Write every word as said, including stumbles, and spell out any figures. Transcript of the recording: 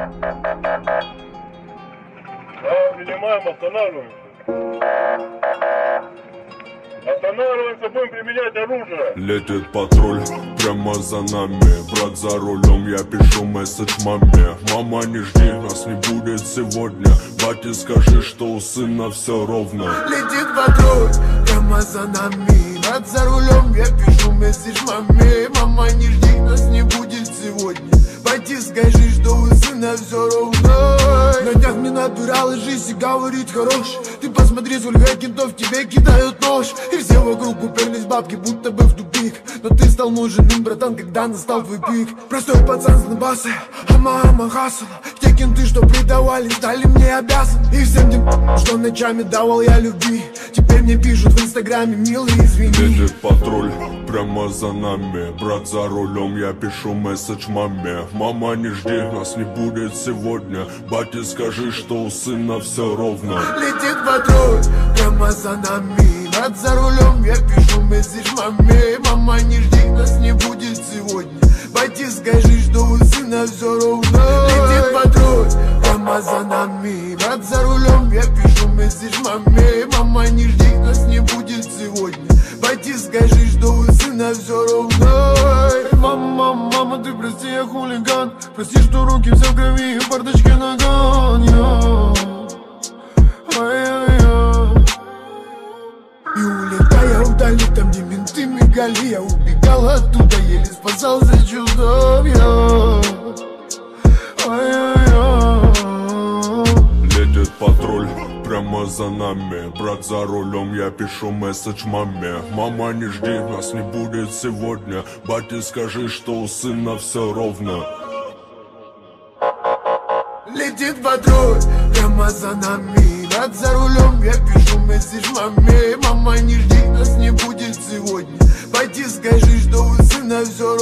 Да, принимаем, останавливаемся. Останавливаемся, будем применять оружие. Летит патруль прямо за нами. Брат за рулем, я пишу месседж маме. Мама, не жди, нас не будет сегодня. Бате, скажи, что у сына все ровно. Летит патруль прямо за нами. Брат за рулем, я пишу месседж маме. Мама, не жди, нас не будет сегодня. Бате, скажи, что у сына все ровно. На днях мне набирала жизнь и говорит хорош. Ты посмотри, сколько кентов тебе кидают нож. И все вокруг уперлись бабки, будто бы в тупик. Но ты стал нужен им, братан, когда настал твой пик. Простой пацан с Донбасса, а мама хасала. Те кенты, что предавали, стали мне обязаны. И всем тем, что ночами давал я любви, теперь мне пишут в инстаграме, милый, извини. Летит патруль прямо за нами. Брат за рулем, я пишу месседж маме. Мама, не жди, нас не будет сегодня. Бате, скажи, что у сына все ровно. Летит патруль прямо за нами. Брат за рулем, я пишу месседж маме. Мама, не жди, нас не будет сегодня. Бате, скажи, что у сына все ровно. Летит патруль прямо за нами. Брат за рулем, я пишу месседж маме. Мама, не жди, нас не будет сегодня. Бате, скажи, что у сына все ровно. Мама, мама, ты прости, я хулиган. Прости, что руки все в крови и в бардачке наган. Ай-яй-яй. И улетая вдали, там где менты мигали, я убегал оттуда, еле спасался чудом я. Ай-яй-яй. Летит патруль прямо за нами. Брат за рулем, я пишу месседж маме. Мама, не жди, нас не будет сегодня. Бате, скажи, что у сына все ровно. Летит патруль прямо за нами. Брат за рулем, я пишу месседж маме. Мама, не жди, нас не будет сегодня. Бате, скажи, что у сына все